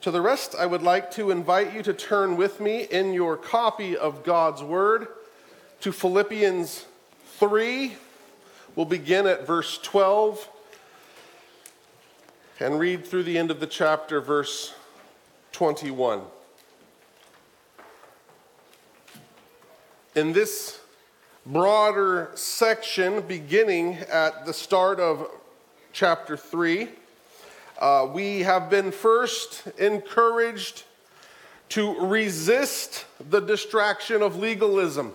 To the rest, I would like to invite you to turn with me in your copy of God's Word to Philippians 3. We'll begin at verse 12 and read through the end of the chapter, verse 21. In this broader section, beginning at the start of chapter 3, we have been first encouraged to resist the distraction of legalism.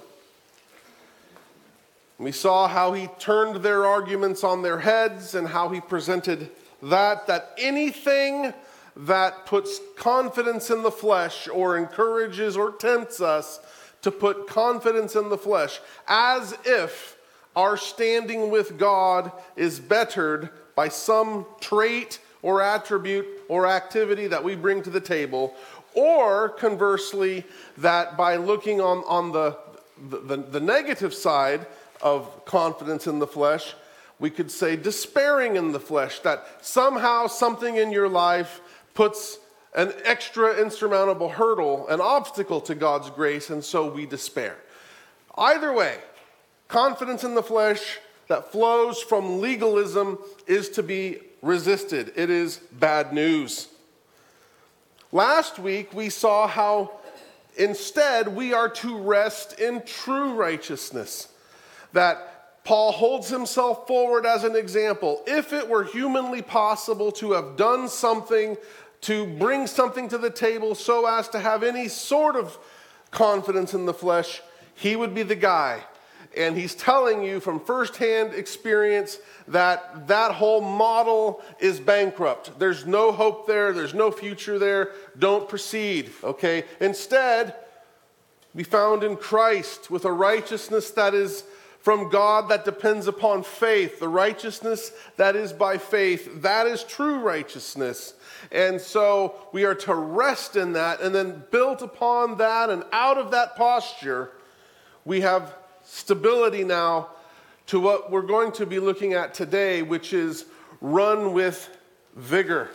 We saw how he turned their arguments on their heads and how he presented that anything that puts confidence in the flesh or encourages or tempts us to put confidence in the flesh, as if our standing with God is bettered by some trait or attribute or activity that we bring to the table, or conversely, that by looking on the negative side of confidence in the flesh, we could say despairing in the flesh, that somehow something in your life puts an extra insurmountable hurdle, an obstacle to God's grace, and so we despair. Either way, confidence in the flesh that flows from legalism is to be resisted. It is bad news. Last week, we saw how instead we are to rest in true righteousness. That Paul holds himself forward as an example. If it were humanly possible to have done something, to bring something to the table so as to have any sort of confidence in the flesh, he would be the guy. And he's telling you from firsthand experience that that whole model is bankrupt. There's no hope there. There's no future there. Don't proceed, okay? Instead, be found in Christ with a righteousness that is from God that depends upon faith. The righteousness that is by faith, that is true righteousness. And so we are to rest in that, and then built upon that and out of that posture, we have stability now to what we're going to be looking at today, which is run with vigor.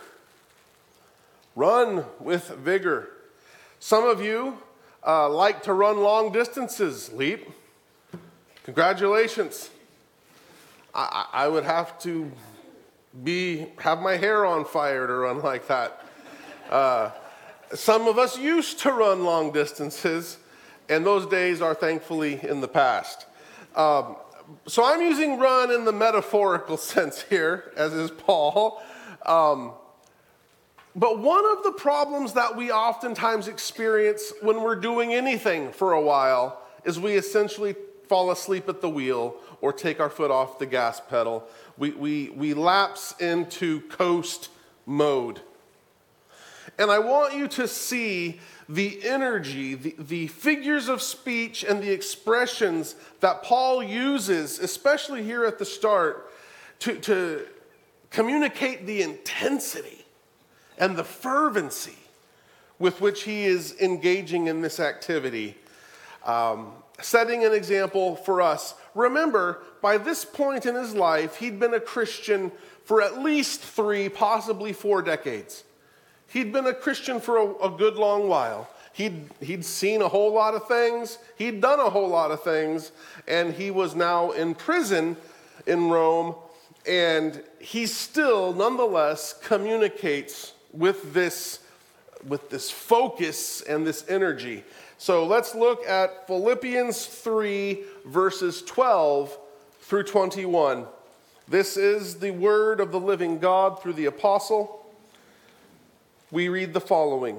Run with vigor. Some of you like to run long distances. Leap. Congratulations. I would have to have my hair on fire to run like that. Some of us used to run long distances, and those days are thankfully in the past. So I'm using run in the metaphorical sense here, as is Paul. But one of the problems that we oftentimes experience when we're doing anything for a while is we essentially fall asleep at the wheel or take our foot off the gas pedal. We lapse into coast mode. And I want you to see the energy, the figures of speech and the expressions that Paul uses, especially here at the start, to communicate the intensity and the fervency with which he is engaging in this activity. Setting an example for us. Remember, by this point in his life, he'd been a Christian for at least 3, possibly 4 decades. He'd been a Christian for a good long while. He'd seen a whole lot of things. He'd done a whole lot of things. And he was now in prison in Rome. And he still, nonetheless, communicates with this focus and this energy. So let's look at Philippians 3, verses 12 through 21. This is the word of the living God through the apostle. We read the following.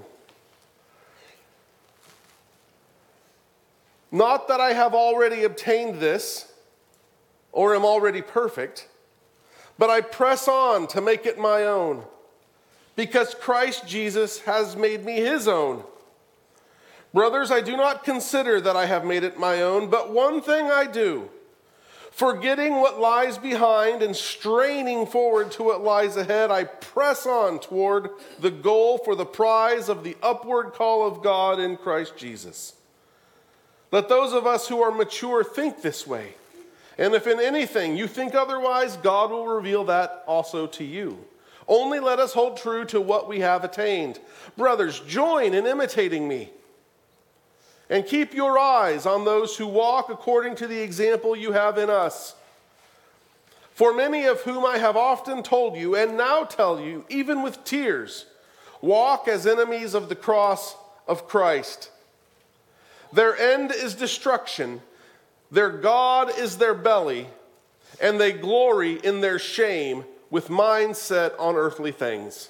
Not that I have already obtained this, or am already perfect, but I press on to make it my own, because Christ Jesus has made me his own. Brothers, I do not consider that I have made it my own, but one thing I do, forgetting what lies behind and straining forward to what lies ahead, I press on toward the goal for the prize of the upward call of God in Christ Jesus. Let those of us who are mature think this way. And if in anything you think otherwise, God will reveal that also to you. Only let us hold true to what we have attained. Brothers, join in imitating me. And keep your eyes on those who walk according to the example you have in us. For many of whom I have often told you, and now tell you, even with tears, walk as enemies of the cross of Christ. Their end is destruction, their God is their belly, and they glory in their shame with minds set on earthly things.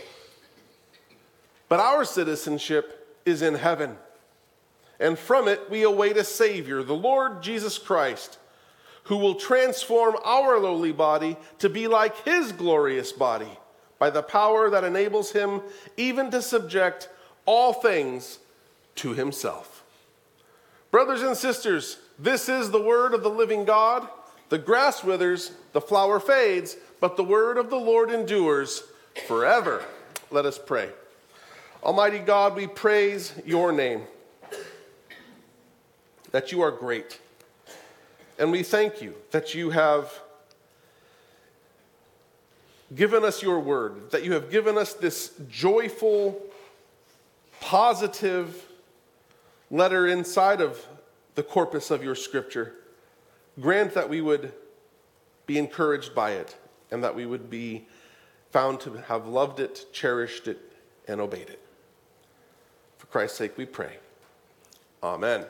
But our citizenship is in heaven, and from it we await a Savior, the Lord Jesus Christ, who will transform our lowly body to be like his glorious body by the power that enables him even to subject all things to himself. Brothers and sisters, this is the word of the living God. The grass withers, the flower fades, but the word of the Lord endures forever. Let us pray. Almighty God, we praise your name, that you are great. And we thank you that you have given us your word, that you have given us this joyful, positive letter inside of the corpus of your scripture. Grant that we would be encouraged by it, and that we would be found to have loved it, cherished it, and obeyed it. For Christ's sake we pray. Amen.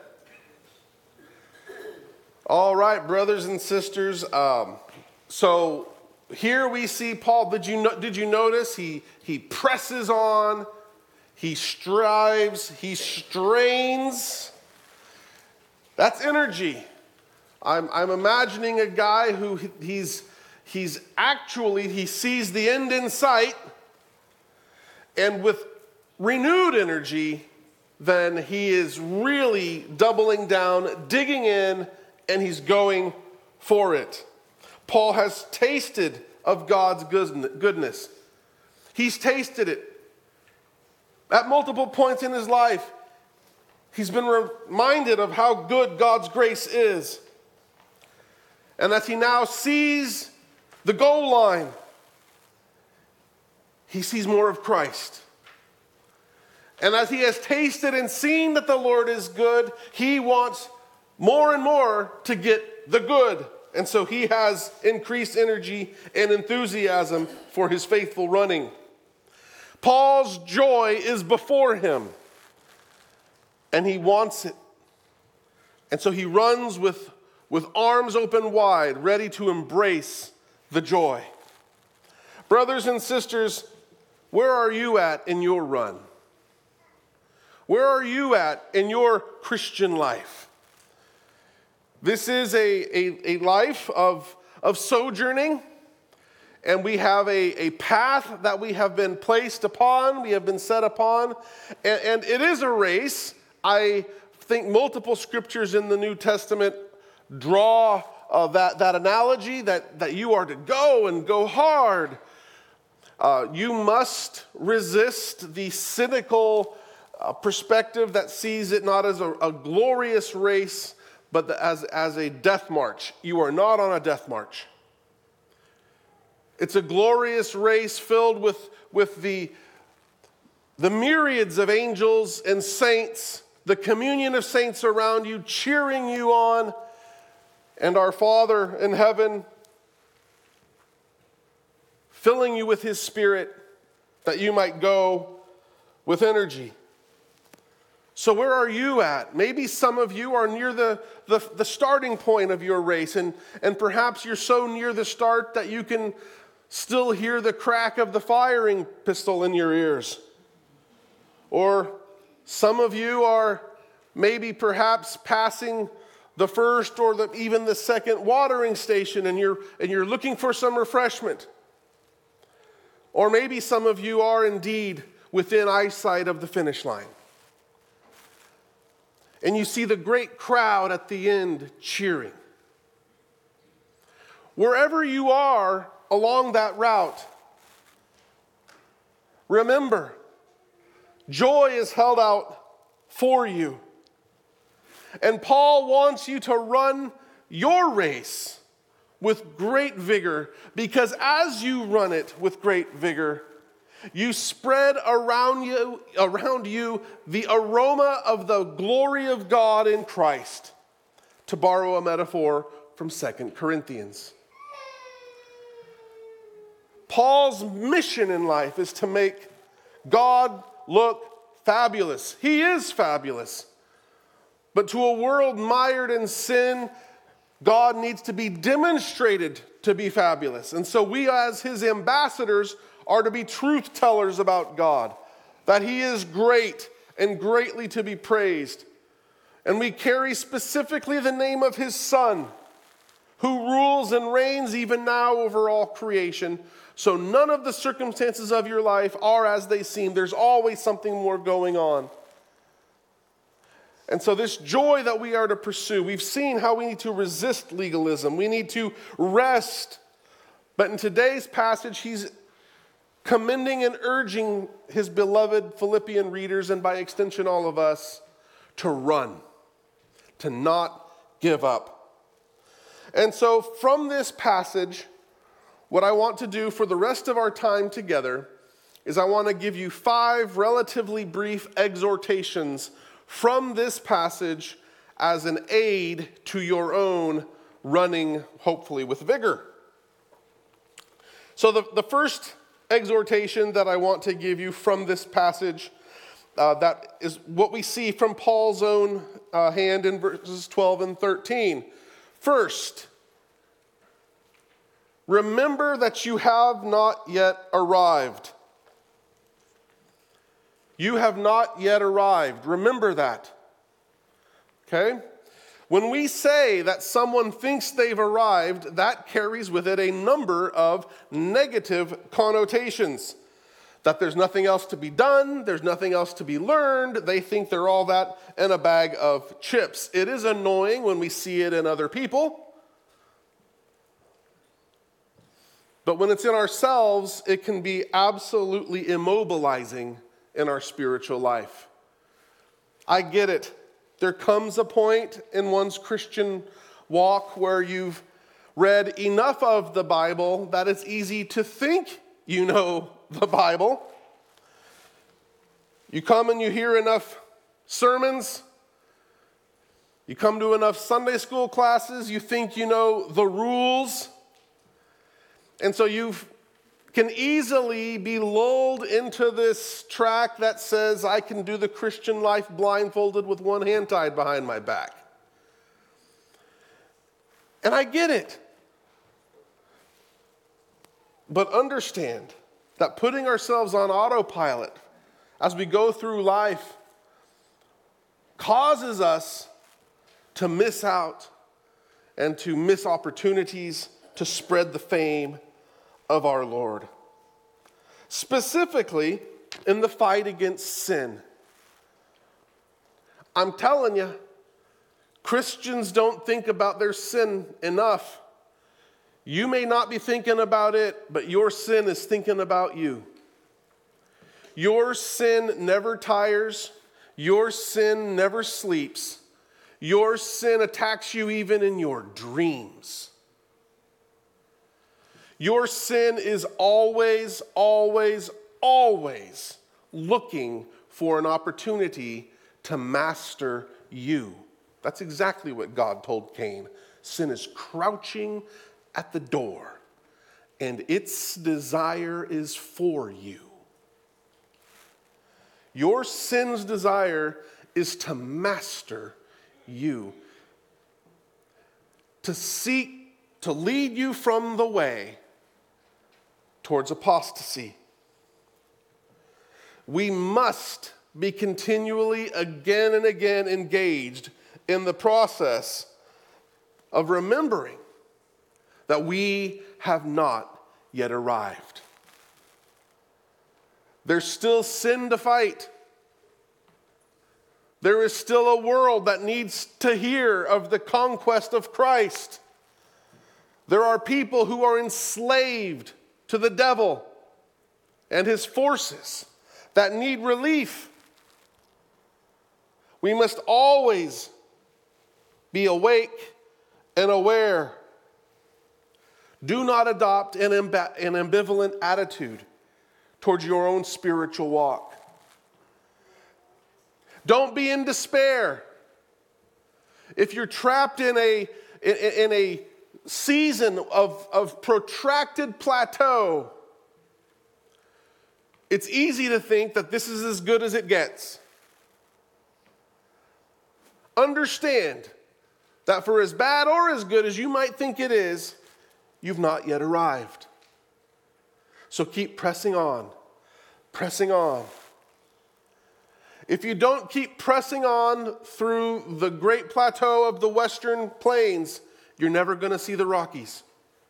All right, brothers and sisters. So here we see Paul. Did you notice he presses on, he strives, he strains. That's energy. I'm imagining a guy who he sees the end in sight, and with renewed energy, then he is really doubling down, digging in, and he's going for it. Paul has tasted of God's goodness. He's tasted it. At multiple points in his life, he's been reminded of how good God's grace is. And as he now sees the goal line, he sees more of Christ. And as he has tasted and seen that the Lord is good, he wants more and more to get the good. And so he has increased energy and enthusiasm for his faithful running. Paul's joy is before him, and he wants it. And so he runs with arms open wide, ready to embrace the joy. Brothers and sisters, where are you at in your run? Where are you at in your Christian life? This is a life of sojourning, and we have a path that we have been placed upon, we have been set upon, and it is a race. I think multiple scriptures in the New Testament draw that analogy that you are to go and go hard. You must resist the cynical perspective that sees it not as a glorious race, but as a death march. You are not on a death march. It's a glorious race filled with the myriads of angels and saints, the communion of saints around you, cheering you on, and our Father in heaven filling you with his Spirit that you might go with energy. So where are you at? Maybe some of you are near the starting point of your race, and perhaps you're so near the start that you can still hear the crack of the firing pistol in your ears. Or some of you are maybe perhaps passing the first or even the second watering station, and you're looking for some refreshment. Or maybe some of you are indeed within eyesight of the finish line. And you see the great crowd at the end cheering. Wherever you are along that route, remember, joy is held out for you. And Paul wants you to run your race with great vigor, because as you run it with great vigor, you spread around you the aroma of the glory of God in Christ, to borrow a metaphor from 2 Corinthians. Paul's mission in life is to make God look fabulous. He is fabulous. But to a world mired in sin, God needs to be demonstrated to be fabulous. And so we as his ambassadors are to be truth tellers about God, that he is great and greatly to be praised. And we carry specifically the name of his Son, who rules and reigns even now over all creation. So none of the circumstances of your life are as they seem. There's always something more going on. And so this joy that we are to pursue, we've seen how we need to resist legalism. We need to rest. But in today's passage, he's commending and urging his beloved Philippian readers, and by extension all of us, to run, to not give up. And so from this passage, what I want to do for the rest of our time together is I want to give you 5 relatively brief exhortations from this passage as an aid to your own running, hopefully with vigor. So the first exhortation that I want to give you from this passage, that is what we see from Paul's own hand in verses 12 and 13. First, remember that you have not yet arrived. You have not yet arrived. Remember that. Okay? When we say that someone thinks they've arrived, that carries with it a number of negative connotations. That there's nothing else to be done, there's nothing else to be learned, they think they're all that in a bag of chips. It is annoying when we see it in other people. But when it's in ourselves, it can be absolutely immobilizing in our spiritual life. I get it. There comes a point in one's Christian walk where you've read enough of the Bible that it's easy to think you know the Bible. You come and you hear enough sermons. You come to enough Sunday school classes. You think you know the rules. And so you can easily be lulled into this track that says, I can do the Christian life blindfolded with one hand tied behind my back. And I get it. But understand that putting ourselves on autopilot as we go through life causes us to miss out and to miss opportunities to spread the fame of our Lord. Specifically, in the fight against sin. I'm telling you, Christians don't think about their sin enough. You may not be thinking about it, but your sin is thinking about you. Your sin never tires. Your sin never sleeps. Your sin attacks you even in your dreams. Your sin is always, always, always looking for an opportunity to master you. That's exactly what God told Cain. Sin is crouching at the door, and its desire is for you. Your sin's desire is to master you, to seek to lead you from the way towards apostasy. We must be continually, again and again, engaged in the process of remembering that we have not yet arrived. There's still sin to fight. There is still a world that needs to hear of the conquest of Christ. There are people who are enslaved to the devil and his forces that need relief. We must always be awake and aware Do not adopt an ambivalent attitude towards your own spiritual walk. Don't be in despair. If you're trapped in a season of protracted plateau, it's easy to think that this is as good as it gets. Understand that for as bad or as good as you might think it is, you've not yet arrived. So keep pressing on, pressing on. If you don't keep pressing on through the great plateau of the Western Plains, you're never going to see the Rockies.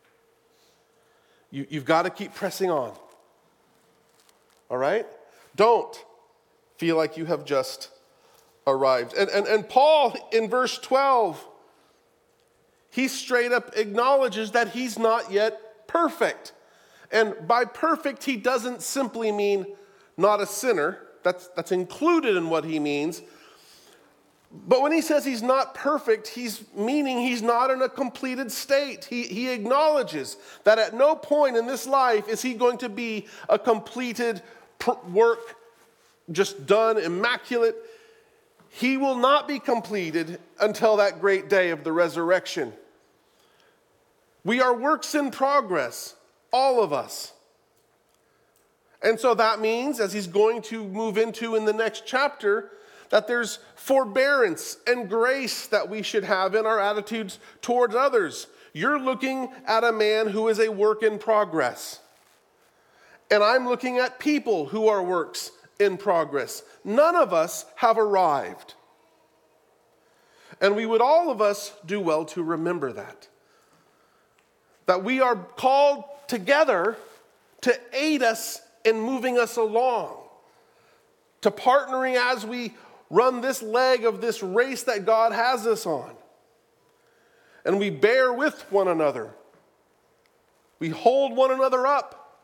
You've got to keep pressing on. All right? Don't feel like you have just arrived. And Paul, in verse 12, he straight up acknowledges that he's not yet perfect. And by perfect, he doesn't simply mean not a sinner. That's included in what he means. But when he says he's not perfect, he's meaning he's not in a completed state. He acknowledges that at no point in this life is he going to be a completed work, just done, immaculate. He will not be completed until that great day of the resurrection. We are works in progress, all of us. And so that means, as he's going to move into in the next chapter, that there's forbearance and grace that we should have in our attitudes towards others. You're looking at a man who is a work in progress. And I'm looking at people who are works in progress. None of us have arrived. And we would all of us do well to remember that. That we are called together to aid us in moving us along, to partnering as we run this leg of this race that God has us on. And we bear with one another. We hold one another up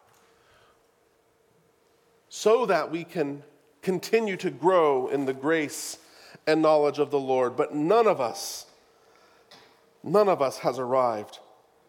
so that we can continue to grow in the grace and knowledge of the Lord. But none of us has arrived.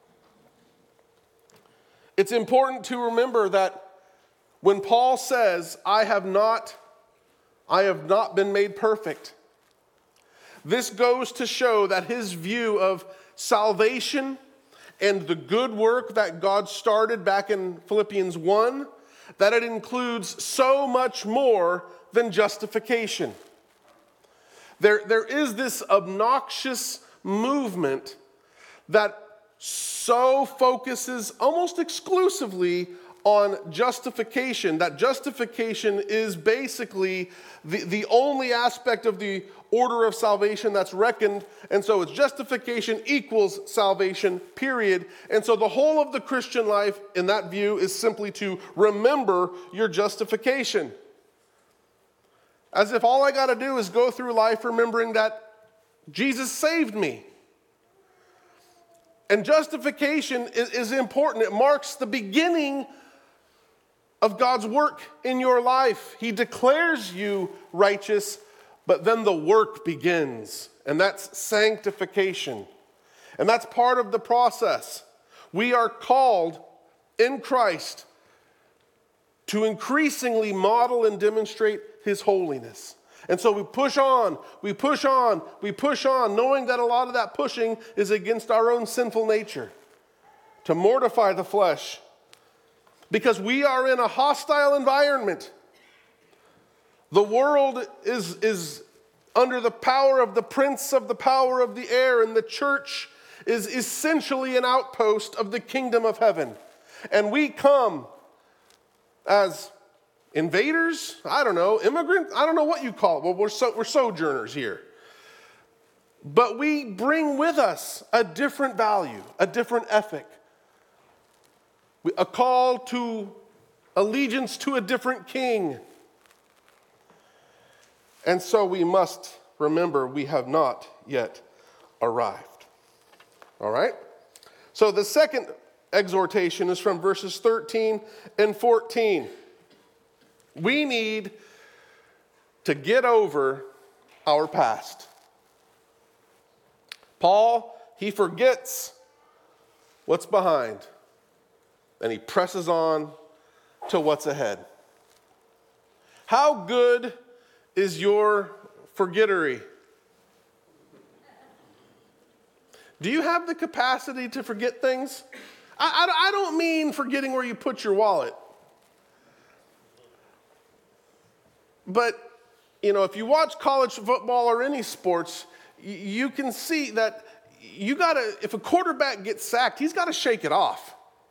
It's important to remember that when Paul says, I have not been made perfect, this goes to show that his view of salvation and the good work that God started back in Philippians 1, that it includes so much more than justification. There is this obnoxious movement that so focuses almost exclusively on justification, that justification is basically the only aspect of the order of salvation that's reckoned, and so it's justification equals salvation, period. And so the whole of the Christian life, in that view, is simply to remember your justification. As if all I got to do is go through life remembering that Jesus saved me. And justification is important. It marks the beginning of God's work in your life. He declares you righteous, but then the work begins, and that's sanctification. And that's part of the process. We are called in Christ to increasingly model and demonstrate his holiness. And so we push on, knowing that a lot of that pushing is against our own sinful nature, to mortify the flesh, because we are in a hostile environment. The world is under the power of the prince of the power of the air, and the church is essentially an outpost of the kingdom of heaven. And we come as invaders, I don't know, immigrants, I don't know what you call it. Well, we're sojourners here. But we bring with us a different value, a different ethic, a call to allegiance to a different king. And so we must remember we have not yet arrived. All right? So the second exhortation is from verses 13 and 14. We need to get over our past. Paul, he forgets what's behind, and he presses on to what's ahead. How good is your forgettery? Do you have the capacity to forget things? I don't mean forgetting where you put your wallet. But, if you watch college football or any sports, you can see that if a quarterback gets sacked, he's got to shake it off.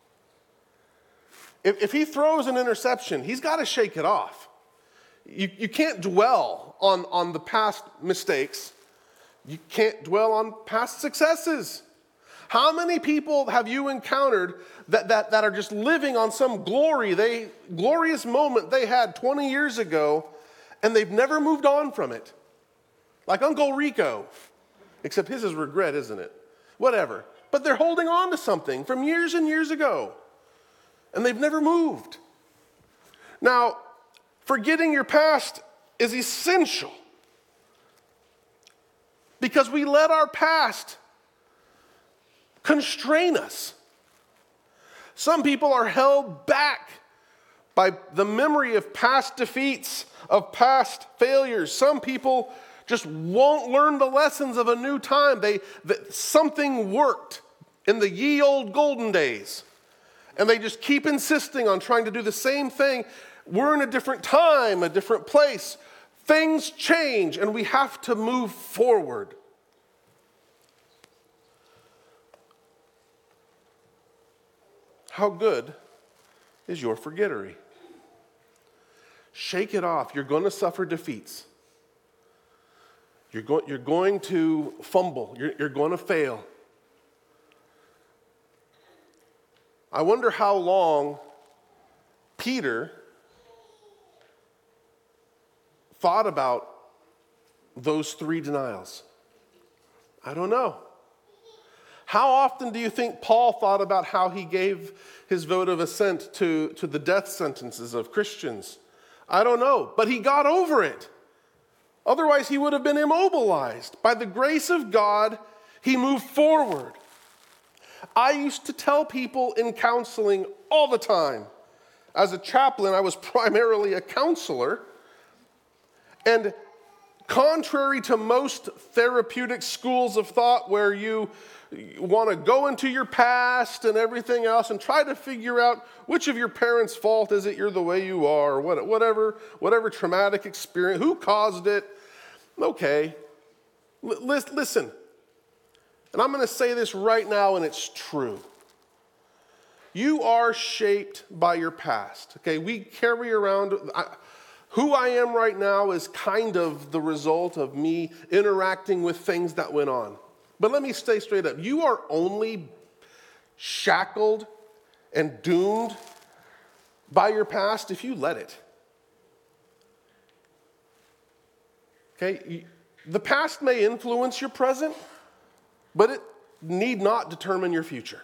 If he throws an interception, he's got to shake it off. You can't dwell on the past mistakes. You can't dwell on past successes. How many people have you encountered that are just living on some glorious moment they had 20 years ago, and they've never moved on from it? Like Uncle Rico, except his is regret, isn't it? Whatever. But they're holding on to something from years and years ago, and they've never moved. Now, forgetting your past is essential because we let our past constrain us. Some people are held back by the memory of past defeats, of past failures. Some people just won't learn the lessons of a new time. Something worked in the ye old golden days, and they just keep insisting on trying to do the same thing. We're in a different time, a different place. Things change, and we have to move forward. How good is your forgettery? Shake it off. You're going to suffer defeats. You're going to fumble. You're going to fail. I wonder how long Peter thought about those 3 denials. I don't know. How often do you think Paul thought about how he gave his vote of assent to the death sentences of Christians? I don't know, but he got over it. Otherwise, he would have been immobilized. By the grace of God, he moved forward. I used to tell people in counseling all the time. As a chaplain, I was primarily a counselor. And contrary to most therapeutic schools of thought where you want to go into your past and everything else and try to figure out which of your parents' fault is it you're the way you are, or whatever traumatic experience, who caused it. Okay, listen, and I'm going to say this right now, and it's true. You are shaped by your past, okay? We carry around, who I am right now is kind of the result of me interacting with things that went on. But let me stay straight up. You are only shackled and doomed by your past if you let it. Okay? The past may influence your present, but it need not determine your future.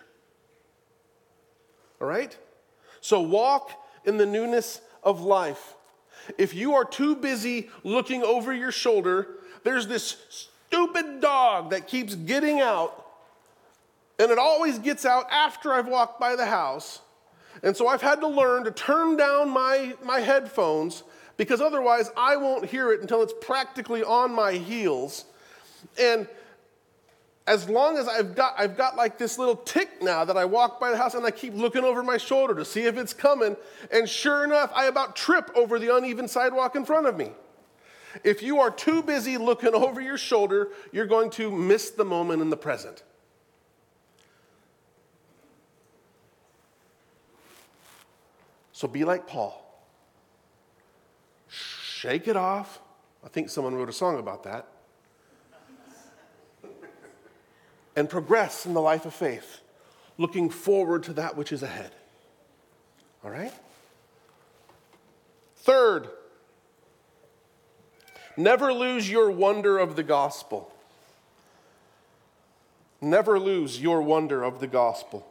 All right? So walk in the newness of life. If you are too busy looking over your shoulder, there's this stupid dog that keeps getting out, and it always gets out after I've walked by the house. And so I've had to learn to turn down my headphones, because otherwise I won't hear it until it's practically on my heels. And as long as I've got like this little tick now that I walk by the house and I keep looking over my shoulder to see if it's coming, and sure enough, I about trip over the uneven sidewalk in front of me. If you are too busy looking over your shoulder, you're going to miss the moment in the present. So be like Paul. Shake it off. I think someone wrote a song about that. And progress in the life of faith, looking forward to that which is ahead. All right? Third, never lose your wonder of the gospel. Never lose your wonder of the gospel.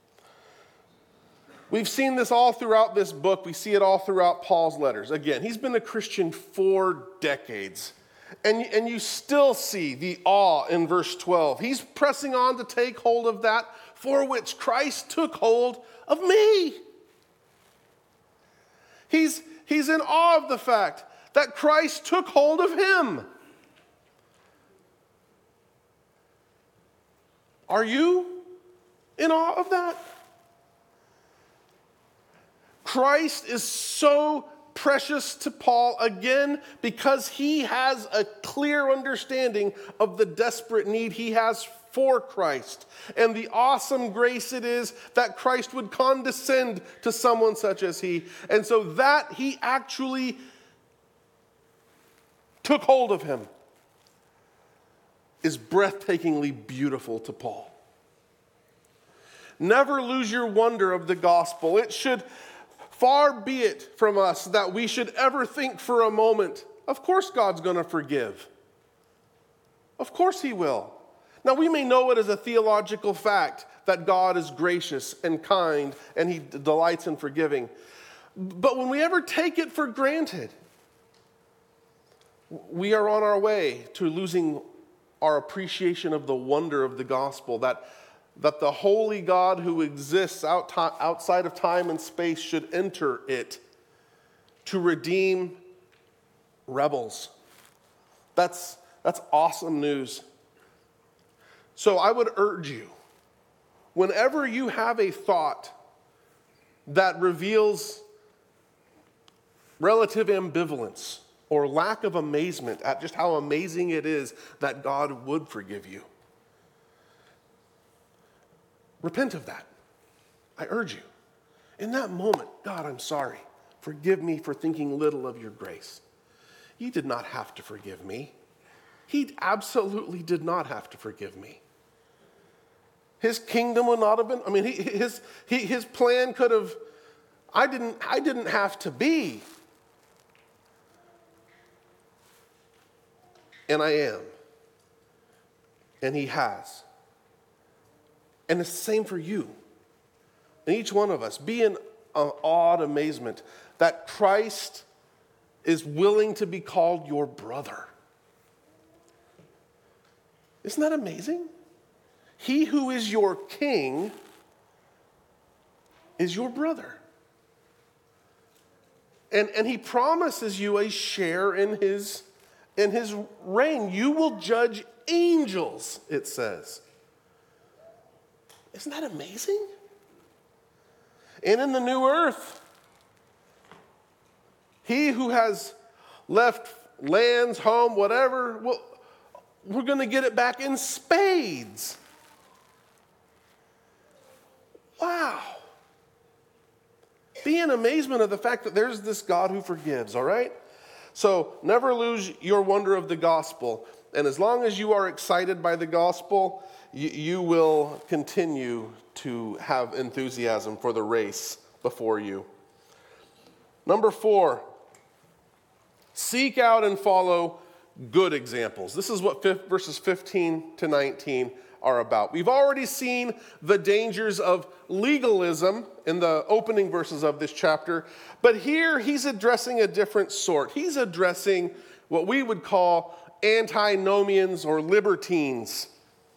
We've seen this all throughout this book. We see it all throughout Paul's letters. Again, he's been a Christian for decades. And you still see the awe in verse 12. He's pressing on to take hold of that for which Christ took hold of me. He's in awe of the fact that Christ took hold of him. Are you in awe of that? Christ is so precious to Paul, again, because he has a clear understanding of the desperate need he has for Christ and the awesome grace it is that Christ would condescend to someone such as he. And so that he actually took hold of him is breathtakingly beautiful to Paul. Never lose your wonder of the gospel. It should far be it from us that we should ever think for a moment, of course God's going to forgive. Of course he will. Now we may know it as a theological fact that God is gracious and kind and he delights in forgiving. But when we ever take it for granted, we are on our way to losing our appreciation of the wonder of the gospel, that the holy God who exists outside of time and space should enter it to redeem rebels. That's awesome news. So I would urge you, whenever you have a thought that reveals relative ambivalence or lack of amazement at just how amazing it is that God would forgive you, repent of that. I urge you. In that moment, God, I'm sorry. Forgive me for thinking little of your grace. You did not have to forgive me. He absolutely did not have to forgive me. His kingdom would not have been, his plan could have, I didn't have to be. And I am. And he has. And it's the same for you. And each one of us, be in awed amazement that Christ is willing to be called your brother. Isn't that amazing? He who is your king is your brother. And he promises you a share in his reign. You will judge angels, it says. Isn't that amazing? And in the new earth, he who has left lands, home, whatever, we're going to get it back in spades. Wow. Be in amazement of the fact that there's this God who forgives, all right? So never lose your wonder of the gospel. And as long as you are excited by the gospel, you will continue to have enthusiasm for the race before you. Number 4, seek out and follow good examples. This is what verses 15 to 19 are about. We've already seen the dangers of legalism in the opening verses of this chapter, but here he's addressing a different sort. He's addressing what we would call antinomians or libertines.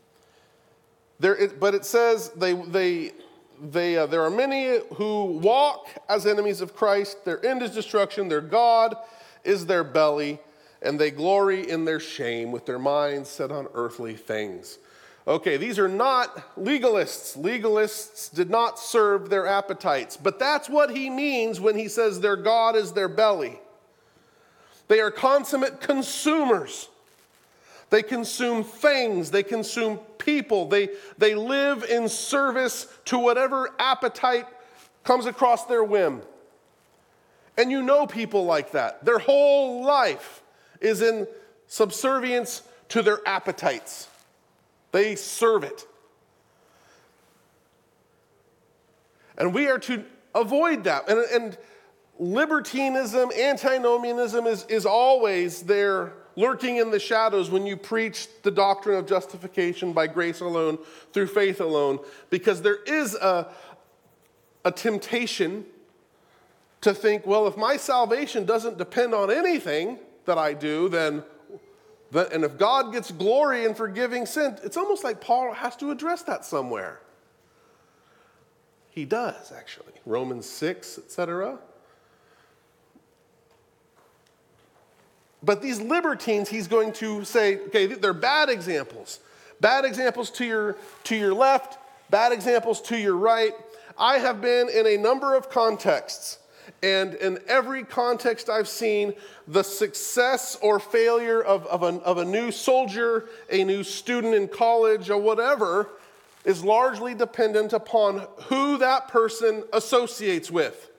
But it says there are many who walk as enemies of Christ. Their end is destruction. Their God is their belly, and they glory in their shame with their minds set on earthly things. Okay, these are not legalists. Legalists did not serve their appetites. But that's what he means when he says their God is their belly. They are consummate consumers. They consume things. They consume people. They live in service to whatever appetite comes across their whim. And you know people like that. Their whole life is in subservience to their appetites. They serve it. And we are to avoid that. And libertinism, antinomianism is always there, lurking in the shadows when you preach the doctrine of justification by grace alone, through faith alone, because there is a temptation to think, well, if my salvation doesn't depend on anything that I do, then And if God gets glory in forgiving sin, it's almost like Paul has to address that somewhere. He does, actually. Romans 6, etc. But these libertines, he's going to say, okay, they're bad examples. Bad examples to your left, bad examples to your right. I have been in a number of contexts, and in every context I've seen, the success or failure of a new soldier, a new student in college, or whatever, is largely dependent upon who that person associates with.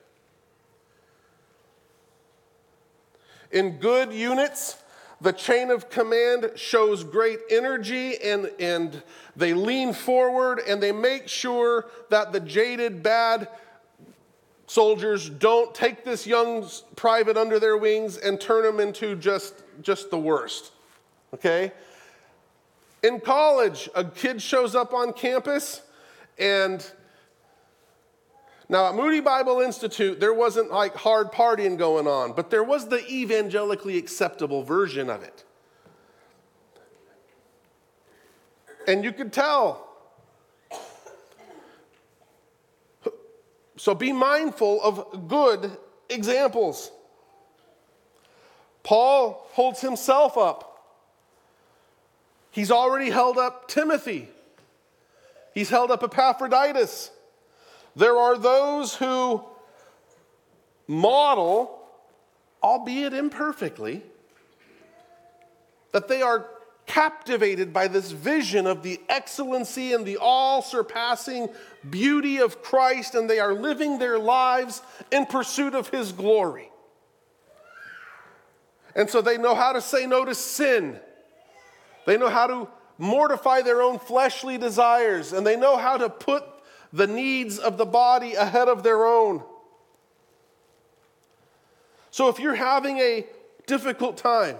In good units, the chain of command shows great energy and they lean forward and they make sure that the jaded, bad soldiers don't take this young private under their wings and turn him into just the worst. Okay? In college, a kid shows up on campus, and now at Moody Bible Institute, there wasn't like hard partying going on, but there was the evangelically acceptable version of it. And you could tell. So be mindful of good examples. Paul holds himself up. He's already held up Timothy. He's held up Epaphroditus. There are those who model, albeit imperfectly, that they are captivated by this vision of the excellency and the all-surpassing beauty of Christ, and they are living their lives in pursuit of his glory. And so they know how to say no to sin. They know how to mortify their own fleshly desires, and they know how to put the needs of the body ahead of their own. So if you're having a difficult time,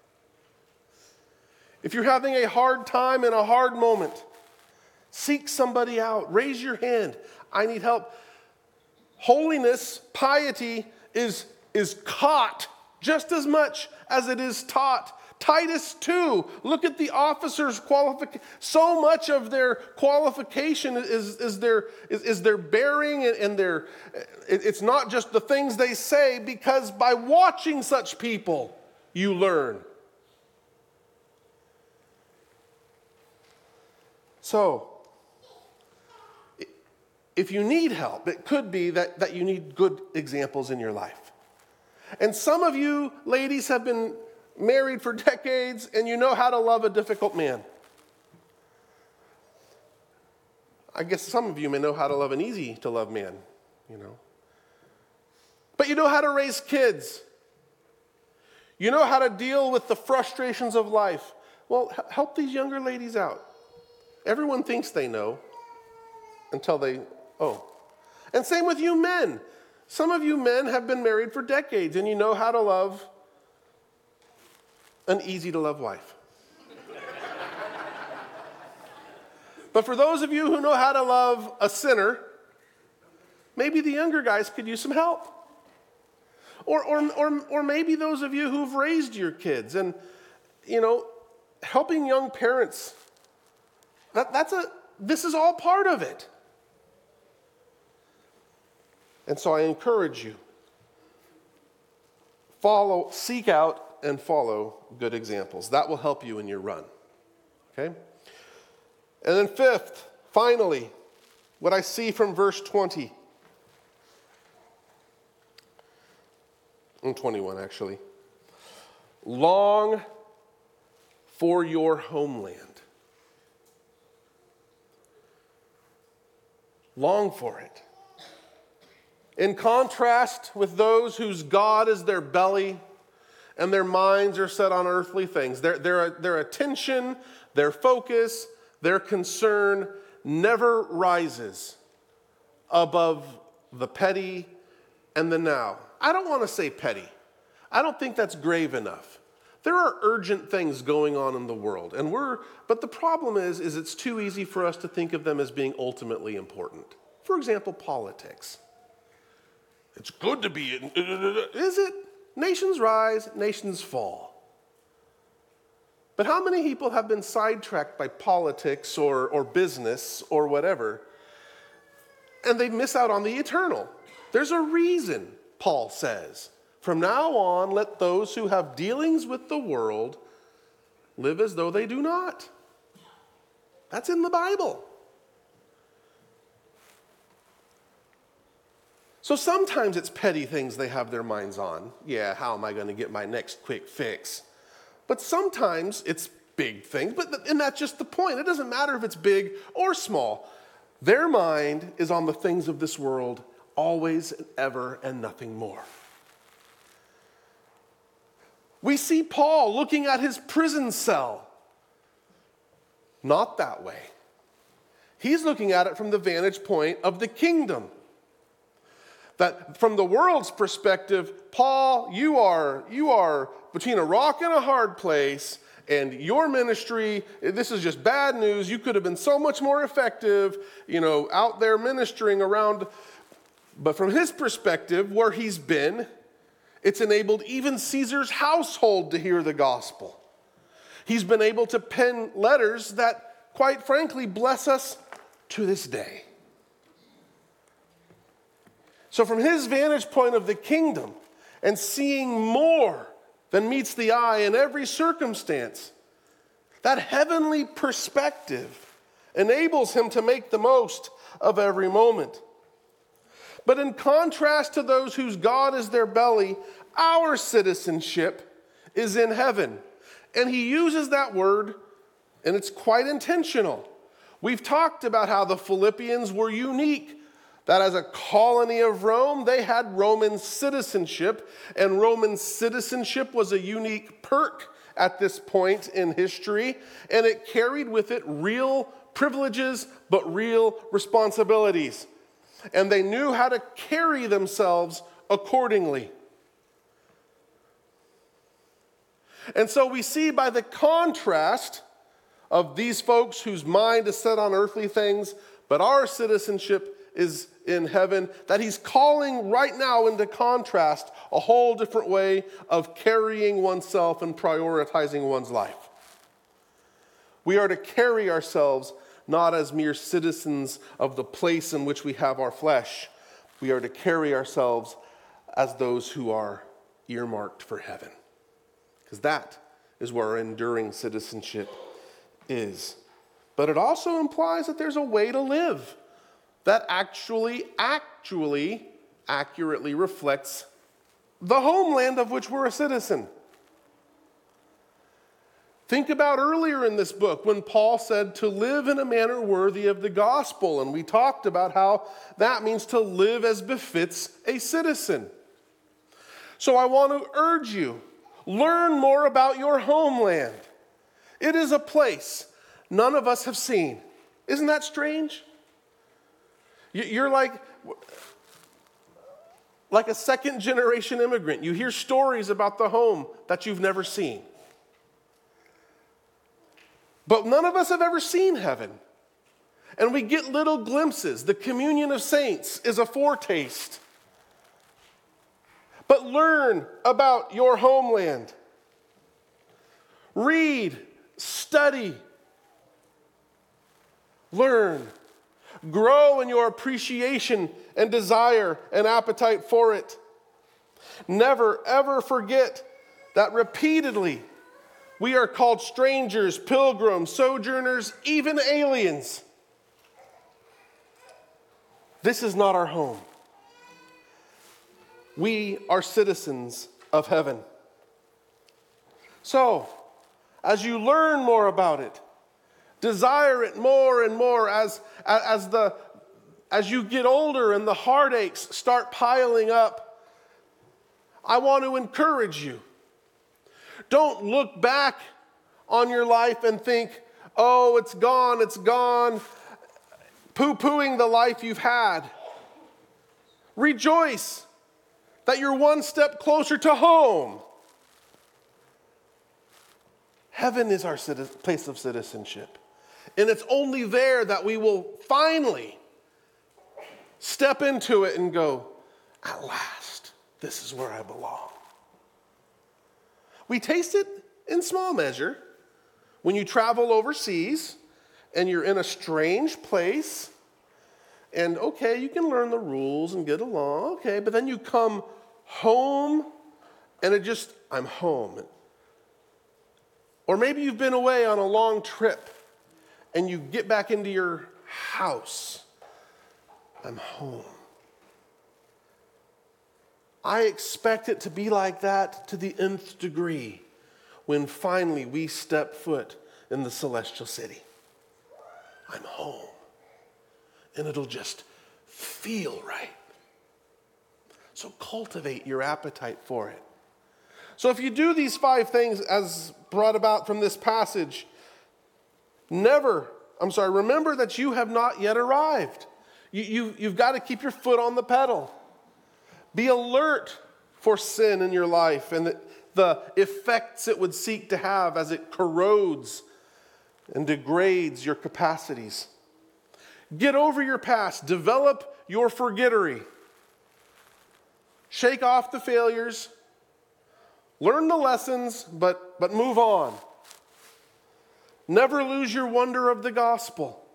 if you're having a hard time in a hard moment, seek somebody out. Raise your hand. I need help. Holiness, piety is caught just as much as it is taught. Titus 2, look at the officers' qualification. So much of their qualification is their bearing and their. It's not just the things they say, because by watching such people, you learn. So, if you need help, it could be that you need good examples in your life. And some of you ladies have been married for decades, and you know how to love a difficult man. I guess some of you may know how to love an easy-to-love man, But you know how to raise kids. You know how to deal with the frustrations of life. Well, help these younger ladies out. Everyone thinks they know until they, And same with you men. Some of you men have been married for decades, and you know how to love an easy-to-love wife. But for those of you who know how to love a sinner, maybe the younger guys could use some help. Or maybe those of you who've raised your kids and, helping young parents. This is all part of it. And so I encourage you, seek out and follow good examples. That will help you in your run. Okay? And then fifth, finally, what I see from verse 20 and 21 actually. Long for your homeland. Long for it. In contrast with those whose God is their belly and their minds are set on earthly things, their attention, their focus, their concern never rises above the petty and the now. I don't want to say petty. I don't think that's grave enough. There are urgent things going on in the world, but the problem is it's too easy for us to think of them as being ultimately important. For example, politics. It's good to be, is it? Nations rise, nations fall. But how many people have been sidetracked by politics or business or whatever, and they miss out on the eternal? There's a reason, Paul says. From now on, let those who have dealings with the world live as though they do not. That's in the Bible. So sometimes it's petty things they have their minds on. Yeah, how am I going to get my next quick fix? But sometimes it's big things, and that's just the point. It doesn't matter if it's big or small. Their mind is on the things of this world, always and ever, and nothing more. We see Paul looking at his prison cell. Not that way. He's looking at it from the vantage point of the kingdom. That from the world's perspective, Paul, you are between a rock and a hard place, and your ministry, this is just bad news. You could have been so much more effective, out there ministering around. But from his perspective, where he's been, it's enabled even Caesar's household to hear the gospel. He's been able to pen letters that, quite frankly, bless us to this day. So from his vantage point of the kingdom and seeing more than meets the eye in every circumstance, that heavenly perspective enables him to make the most of every moment. But in contrast to those whose God is their belly, our citizenship is in heaven. And he uses that word, and it's quite intentional. We've talked about how the Philippians were unique, that as a colony of Rome, they had Roman citizenship, and Roman citizenship was a unique perk at this point in history, and it carried with it real privileges, but real responsibilities. And they knew how to carry themselves accordingly. And so we see by the contrast of these folks whose mind is set on earthly things, but our citizenship is in heaven, that he's calling right now into contrast a whole different way of carrying oneself and prioritizing one's life. We are to carry ourselves not as mere citizens of the place in which we have our flesh. We are to carry ourselves as those who are earmarked for heaven. Because that is where our enduring citizenship is. But it also implies that there's a way to live that actually accurately reflects the homeland of which we're a citizen. Think about earlier in this book when Paul said to live in a manner worthy of the gospel, and we talked about how that means to live as befits a citizen. So I want to urge you, learn more about your homeland. It is a place none of us have seen. Isn't that strange? You're like a second-generation immigrant. You hear stories about the home that you've never seen. But none of us have ever seen heaven. And we get little glimpses. The communion of saints is a foretaste. But learn about your homeland. Read, study, learn. Grow in your appreciation and desire and appetite for it. Never, ever forget that repeatedly we are called strangers, pilgrims, sojourners, even aliens. This is not our home. We are citizens of heaven. So, as you learn more about it, desire it more and more as you get older and the heartaches start piling up. I want to encourage you. Don't look back on your life and think, oh, it's gone, poo-pooing the life you've had. Rejoice that you're one step closer to home. Heaven is our place of citizenship. And it's only there that we will finally step into it and go, at last, this is where I belong. We taste it in small measure when you travel overseas and you're in a strange place, and okay, you can learn the rules and get along, okay, but then you come home and I'm home. Or maybe you've been away on a long trip and you get back into your house. I'm home. I expect it to be like that to the nth degree when finally we step foot in the celestial city. I'm home. And it'll just feel right. So cultivate your appetite for it. So if you do these 5 things as brought about from this passage, remember that you have not yet arrived. You've got to keep your foot on the pedal. Be alert for sin in your life and the effects it would seek to have as it corrodes and degrades your capacities. Get over your past. Develop your forgettery. Shake off the failures. Learn the lessons, but move on. Never lose your wonder of the gospel.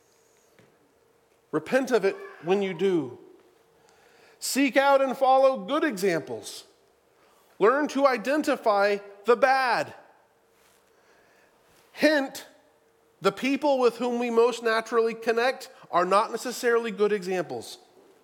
Repent of it when you do. Seek out and follow good examples. Learn to identify the bad. Hint, the people with whom we most naturally connect are not necessarily good examples.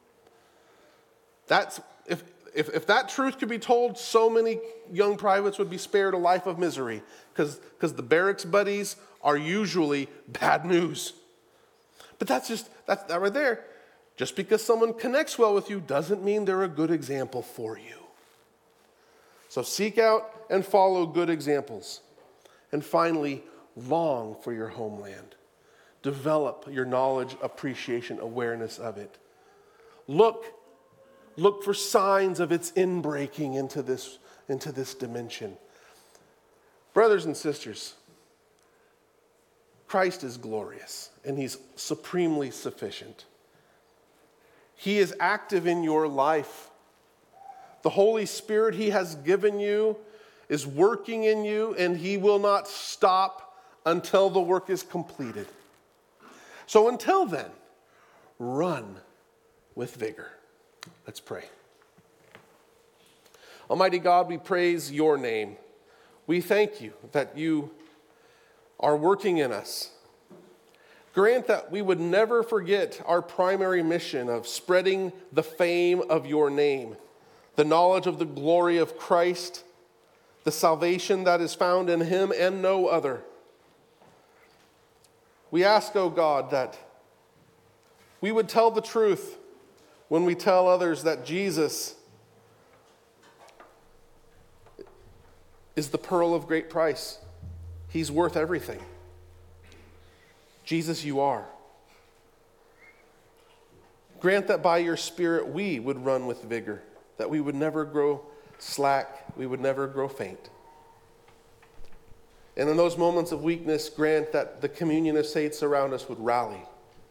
If that truth could be told, so many young privates would be spared a life of misery, because the barracks buddies are usually bad news. But that's that right there. Just because someone connects well with you doesn't mean they're a good example for you. So seek out and follow good examples. And finally, long for your homeland. Develop your knowledge, appreciation, awareness of it. Look for signs of its inbreaking into this dimension. Brothers and sisters, Christ is glorious, and he's supremely sufficient. He is active in your life. The Holy Spirit he has given you is working in you, and he will not stop until the work is completed. So until then, run with vigor. Let's pray. Almighty God, we praise your name. We thank you that you are working in us. Grant that we would never forget our primary mission of spreading the fame of your name, the knowledge of the glory of Christ, the salvation that is found in him and no other. We ask, O God, that we would tell the truth when we tell others that Jesus is the pearl of great price. He's worth everything. Jesus, you are. Grant that by your Spirit we would run with vigor, that we would never grow slack, we would never grow faint. And in those moments of weakness, grant that the communion of saints around us would rally,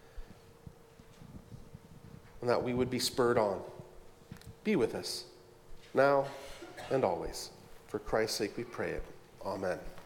and that we would be spurred on. Be with us, now and always. For Christ's sake we pray it. Amen.